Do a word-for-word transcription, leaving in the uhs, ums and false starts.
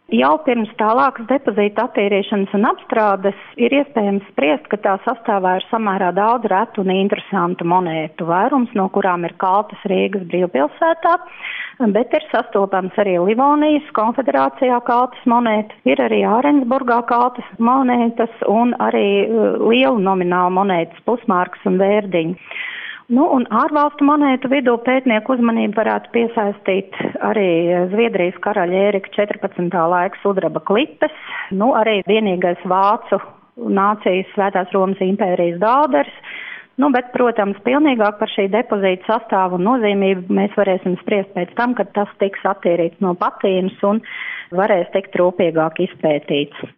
Jau pirms tālākas depozīta attīrīšanas un apstrādes ir iespējams spriest, ka tā sastāvā ir samērā daudz retu un interesantu monētu, vairums no kurām ir kaltas Rīgas Brīvpilsētā, bet ir sastopams arī Livonijas konfederācijā kaltas monētas, ir arī Ārensburgā kaltas monētas un arī lielu nominālu monētas pusmarkas un vērdiņu. Nu, un ārvalstu monētu vidū pētnieku uzmanību varētu piesaistīt arī Zviedrijas karaļa Ērika četrpadsmitā laika sudraba klipes, nu, arī vienīgais vācu nācijas Svētās Romas impērijas dauderis. Nu, bet, protams, pilnīgāk par šī depozīta sastāvu un nozīmību mēs varēsim spriest pēc tam, kad tas tiks attīrīts no patīnas un varēs tikt rūpīgāk izpētīts.